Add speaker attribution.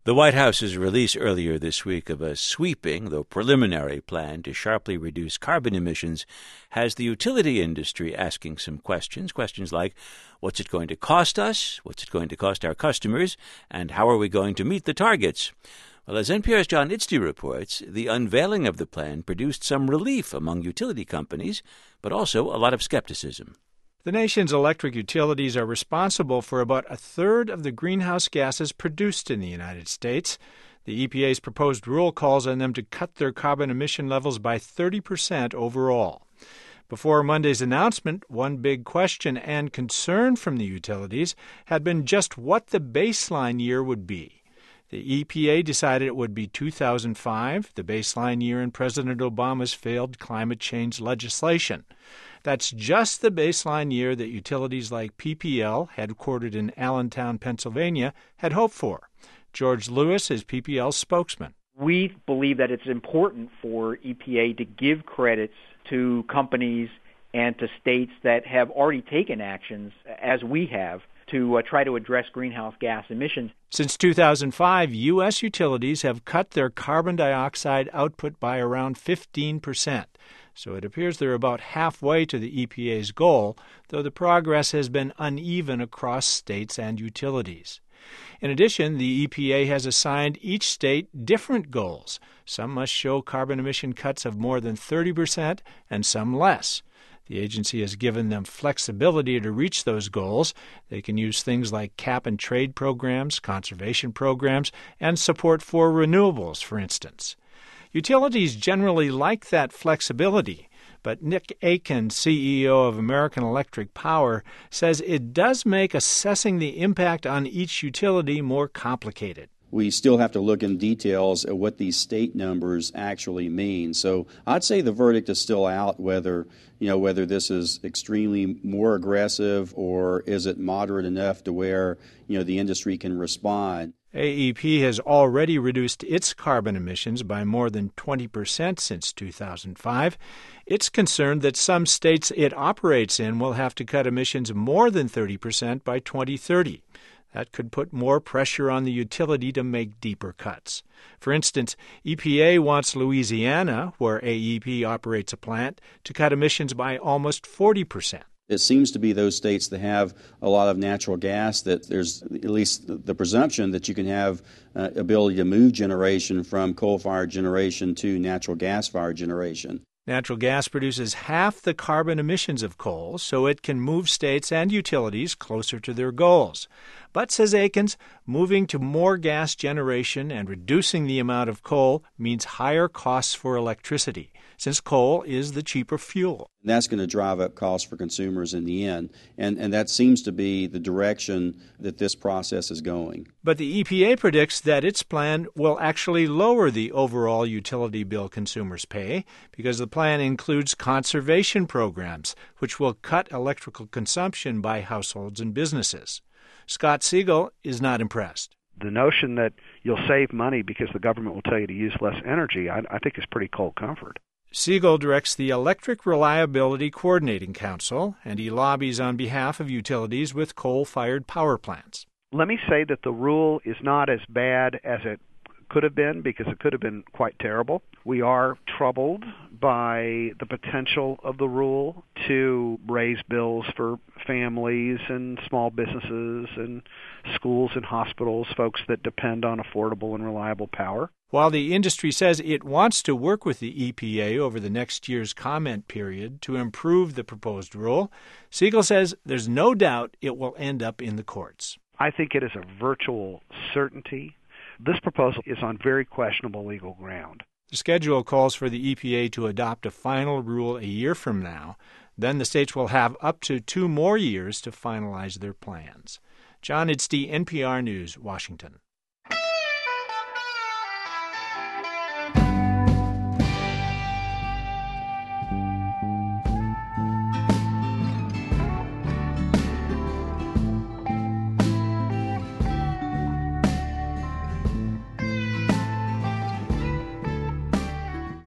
Speaker 1: The White House's release earlier this week of a sweeping, though preliminary, plan to sharply reduce carbon emissions has the utility industry asking some questions like, what's it going to cost us, what's it going to cost our customers, and how are we going to meet the targets? Well, as NPR's John Itzdy reports, the unveiling of the plan produced some relief among utility companies, but also a lot of skepticism.
Speaker 2: The nation's electric utilities are responsible for about a third of the greenhouse gases produced in the United States. The EPA's proposed rule calls on them to cut their carbon emission levels by 30% overall. Before Monday's announcement, one big question and concern from the utilities had been just what the baseline year would be. The EPA decided it would be 2005, the baseline year in President Obama's failed climate change legislation. That's just the baseline year that utilities like PPL, headquartered in Allentown, Pennsylvania, had hoped for. George Lewis is PPL's spokesman.
Speaker 3: We believe that it's important for EPA to give credits to companies and to states that have already taken actions, as we have, to try to address greenhouse gas emissions.
Speaker 2: Since 2005, U.S. utilities have cut their carbon dioxide output by around 15%. So it appears they're about halfway to the EPA's goal, though the progress has been uneven across states and utilities. In addition, the EPA has assigned each state different goals. Some must show carbon emission cuts of more than 30% and some less. The agency has given them flexibility to reach those goals. They can use things like cap-and-trade programs, conservation programs, and support for renewables, for instance. Utilities generally like that flexibility, but Nick Aiken, CEO of American Electric Power, says it does make assessing the impact on each utility more complicated.
Speaker 4: We still have to look in details at what these state numbers actually mean. So I'd say the verdict is still out whether this is extremely more aggressive or is it moderate enough to where, the industry can respond.
Speaker 2: AEP has already reduced its carbon emissions by more than 20% since 2005. It's concerned that some states it operates in will have to cut emissions more than 30% by 2030. That could put more pressure on the utility to make deeper cuts. For instance, EPA wants Louisiana, where AEP operates a plant, to cut emissions by almost 40%.
Speaker 4: It seems to be those states that have a lot of natural gas that there's at least the presumption that you can have ability to move generation from coal-fired generation to natural gas-fired generation.
Speaker 2: Natural gas produces half the carbon emissions of coal, so it can move states and utilities closer to their goals. But, says Aikens, moving to more gas generation and reducing the amount of coal means higher costs for electricity, since coal is the cheaper fuel.
Speaker 4: That's going to drive up costs for consumers in the end, and that seems to be the direction that this process is going.
Speaker 2: But the EPA predicts that its plan will actually lower the overall utility bill consumers pay because the plan includes conservation programs, which will cut electrical consumption by households and businesses. Scott Siegel is not impressed.
Speaker 5: The notion that you'll save money because the government will tell you to use less energy, I think is pretty cold comfort.
Speaker 2: Siegel directs the Electric Reliability Coordinating Council, and he lobbies on behalf of utilities with coal-fired power plants.
Speaker 5: Let me say that the rule is not as bad as it could have been, because it could have been quite terrible. We are troubled by the potential of the rule to raise bills for families and small businesses and schools and hospitals, folks that depend on affordable and reliable power.
Speaker 2: While the industry says it wants to work with the EPA over the next year's comment period to improve the proposed rule, Siegel says there's no doubt it will end up in the courts.
Speaker 5: I think it is a virtual certainty. This proposal is on very questionable legal ground.
Speaker 2: The schedule calls for the EPA to adopt a final rule a year from now. Then the states will have up to 2 more years to finalize their plans. John Itzdy, NPR News, Washington.